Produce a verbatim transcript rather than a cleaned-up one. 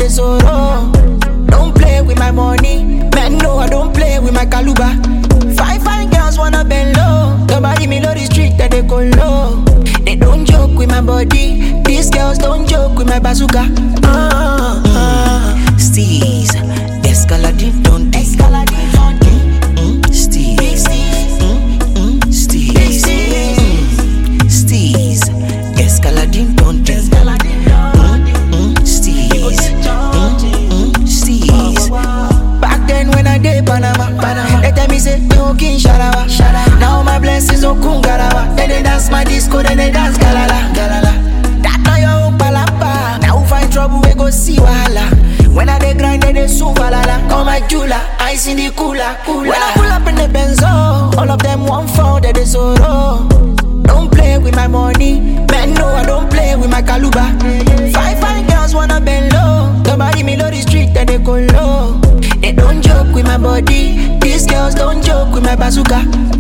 they sorrow. Don't play with my money, man, no, I don't play with my caluba. Five fine girls wanna bend low. Nobody me know the street that they go low. They don't joke with my body. These girls don't joke with my bazooka. Uh, uh. Steez, escalade, don't do. Escalade, don't do. Steez, mm, mm, Steez, mm, Steez, escalade, don't do. Mm, mm, Steez, mm, mm, Steez. Back then when I did Panama, Panama, they tell me say no king shalawa. Now my blessings no kungarawa. Then they dance my disco, then they dance galala, galala. That now your own palapa. Now who find trouble we go see wahala. When I dey grind, they dey sue valala. Call my jeweler, ice in the cooler, cooler. When I pull up in the Benzo, all of them want fall, they dey sorrow. Don't play with my money, man, no, I don't play with my caluba. Five fine girls wanna bend low. Nobody me know the street that they go low. They don't joke with my body. These girls don't joke with my bazooka.